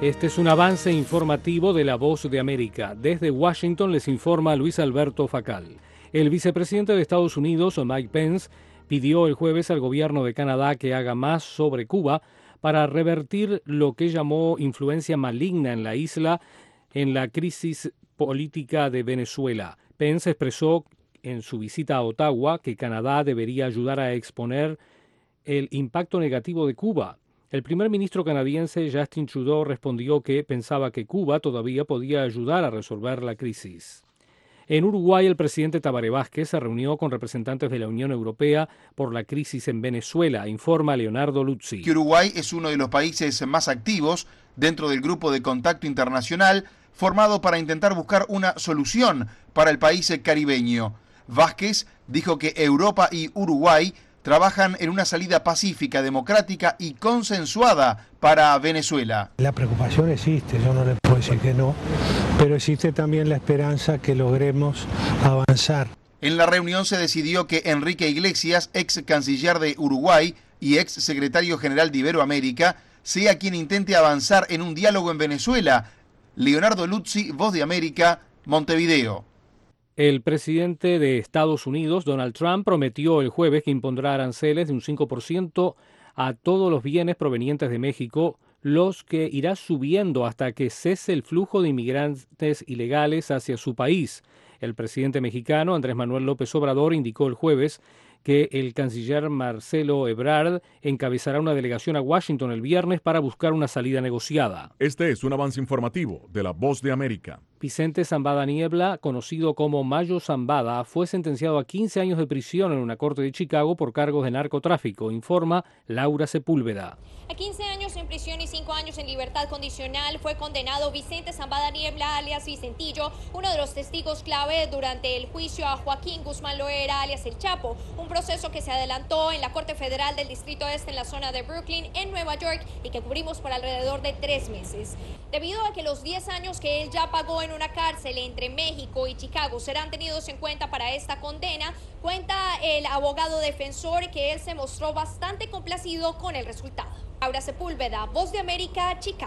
Este es un avance informativo de La Voz de América. Desde Washington les informa Luis Alberto Facal. El vicepresidente de Estados Unidos, Mike Pence, pidió el jueves al gobierno de Canadá que haga más sobre Cuba para revertir lo que llamó influencia maligna en la isla en la crisis política de Venezuela. Pence expresó en su visita a Ottawa que Canadá debería ayudar a exponer el impacto negativo de Cuba. El primer ministro canadiense Justin Trudeau respondió que pensaba que Cuba todavía podía ayudar a resolver la crisis. En Uruguay, el presidente Tabaré Vázquez se reunió con representantes de la Unión Europea por la crisis en Venezuela, informa Leonardo Luzzi. Que Uruguay es uno de los países más activos dentro del grupo de contacto internacional formado para intentar buscar una solución para el país caribeño. Vázquez dijo que Europa y Uruguay trabajan en una salida pacífica, democrática y consensuada para Venezuela. La preocupación existe, yo no le puedo decir que no, pero existe también la esperanza que logremos avanzar. En la reunión se decidió que Enrique Iglesias, ex canciller de Uruguay y ex secretario general de Iberoamérica, sea quien intente avanzar en un diálogo en Venezuela. Leonardo Luzzi, Voz de América, Montevideo. El presidente de Estados Unidos, Donald Trump, prometió el jueves que impondrá aranceles de un 5% a todos los bienes provenientes de México, los que irá subiendo hasta que cese el flujo de inmigrantes ilegales hacia su país. El presidente mexicano, Andrés Manuel López Obrador, indicó el jueves que el canciller Marcelo Ebrard encabezará una delegación a Washington el viernes para buscar una salida negociada. Este es un avance informativo de La Voz de América. Vicente Zambada Niebla, conocido como Mayo Zambada, fue sentenciado a 15 años de prisión en una corte de Chicago por cargos de narcotráfico, informa Laura Sepúlveda. A 15 años en prisión y 5 años en libertad condicional fue condenado Vicente Zambada Niebla, alias Vicentillo, uno de los testigos clave durante el juicio a Joaquín Guzmán Loera, alias El Chapo, un proceso que se adelantó en la Corte Federal del Distrito Este en la zona de Brooklyn, en Nueva York, y que cubrimos por alrededor de 3 meses. Debido a que los 10 años que él ya pagó en una cárcel entre México y Chicago serán tenidos en cuenta para esta condena, cuenta el abogado defensor que él se mostró bastante complacido con el resultado. Laura Sepúlveda, Voz de América, Chicago.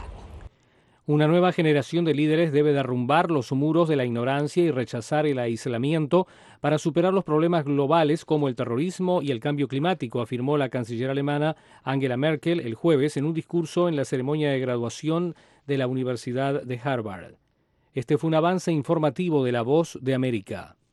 Una nueva generación de líderes debe derrumbar los muros de la ignorancia y rechazar el aislamiento para superar los problemas globales como el terrorismo y el cambio climático, afirmó la canciller alemana Angela Merkel el jueves en un discurso en la ceremonia de graduación de la Universidad de Harvard. Este fue un avance informativo de La Voz de América.